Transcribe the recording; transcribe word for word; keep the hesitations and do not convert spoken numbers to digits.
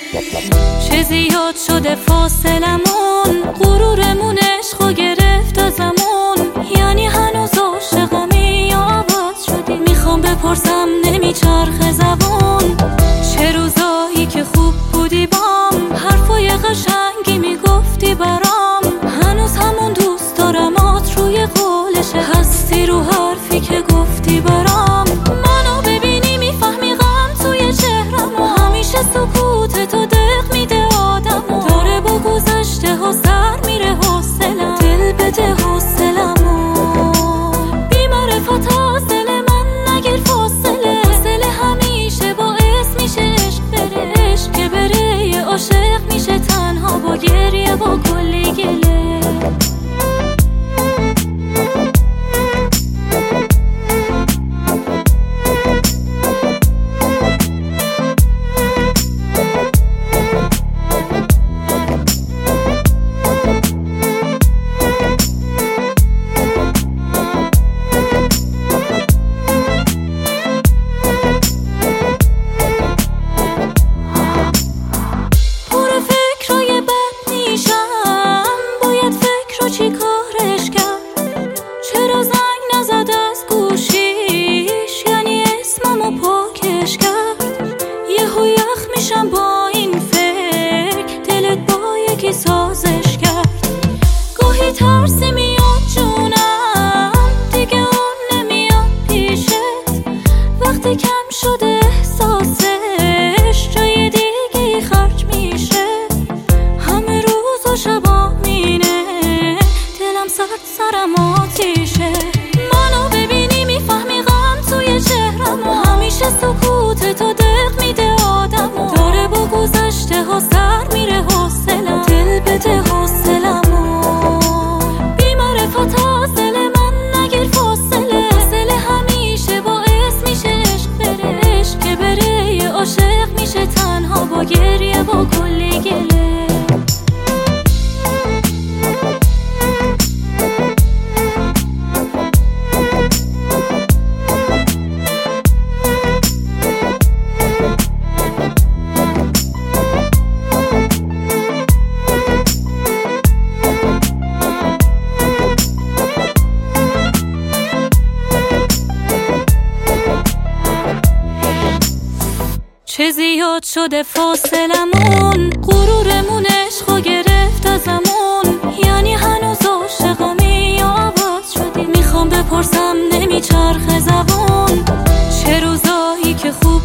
چه زیاد شده فاصلمون، غرورمون عشقو گرفت ازمون. یعنی هنوز عاشقمی یا عوض شدی؟ میخوام بپرسم نمیچرخه زبون. چه روزایی که خوب بودی بام، حرفای قشنگی میگفتی برام. هنوز همون دوست دارمات روی قولشه، هستی رو حرفی که گفتی برام. منو ببینی میفهمی غم توی چهرم، و همیشه سکوت تو دق میده آدمو. داره با گذشته ها سر میره حوصلم، دل بده حوصلمو. بی معرفت از دل من نگیر فاصله، فاصله همیشه باعث میشه عشق بره. عشق که بره یه عاشق میشه تنها، با گریه با کلی گله. چی کارش کرد؟ چرا زنگ نزد از گوشیش؟ یعنی اسممو پاکش کرد. یهو یخ میشم با این فکر، دلت با یکی سازش کرد. گاهی ترسی میاد جونم، دیگه اون نمیاد پیشت. وقتی کم شده احساسش، جای دیگه خرج میشه. همه روز و شبا مینه، سرد سرم آتیشه. منو ببینی میفهمی غم توی چهرم، و همیشه سکوت تو دق میده آدمو. داره با گذشته ها سر میره حوصلم، دل بده حوصلمو. بی معرفت از دل من نگیر فاصله، فاصله همیشه باعث میشه عشق بره. عشق که بره یه عاشق میشه تنها، با گریه با کلی گله. چه زیاد شده فاصلمون، غرورمون عشقو گرفت ازمون. یعنی هنوز عاشقمی یا عوض شدی؟ میخوام بپرسم نمیچرخه زبون. چه روزایی که خوب